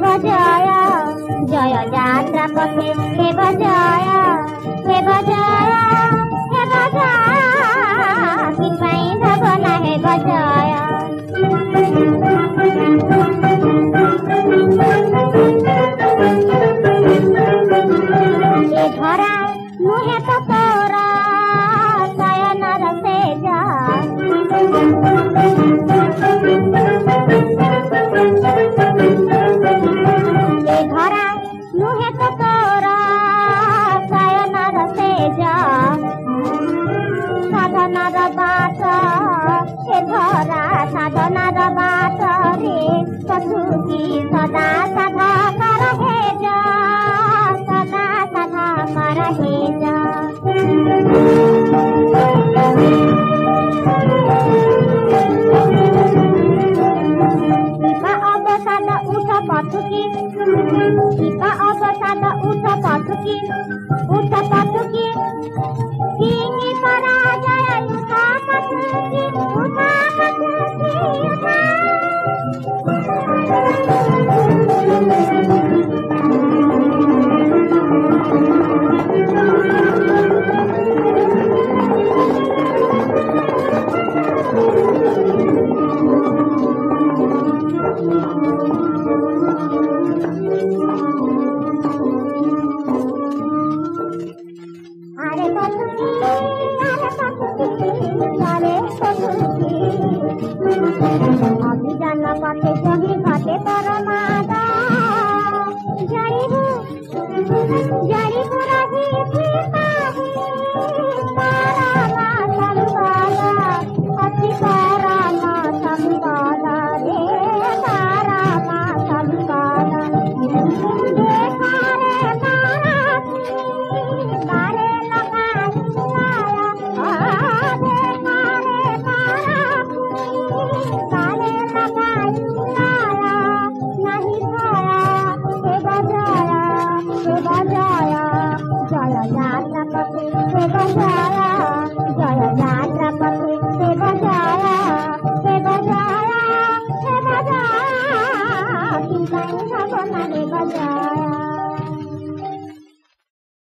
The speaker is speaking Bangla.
জয় জয় যাত্রা পথে হেব জয় হেব জয় হেব জয় কিপাই ভাবনা হেব জয় এ ধরা নুহে তো তোর শয়নর সেজ এ ধরা নুহে তো তোর শয়নর সেজ সাধনার বাট এ ধরা সাধনার বাট রে সতুকি সদা সাধা কর হেজ সদা সাধা কর হেজ কিপা অবসাদ উঠ পথুকি কিপা অবসাদ উঠ পথুকি কিঙ্গি পরাজয় উঠা পথুকি উঠা আরে পথুকি অভিযান পথে সহি ঘটে তোর মাদা জারিবু রাহি তারা সম্পাদা অতি তারা সম্পাদা রে তারা সম্পাদা দেখারে তারা তারে লগাই লায়া দেখারে তারা তারে লগাই লায়া নাহি ভায়া হে বজায়া জয় যাত্রা পথে হে বজায়া জয় যাত্রা পথে হে বজায়া কিংকাই ভাবনা হে বজায়া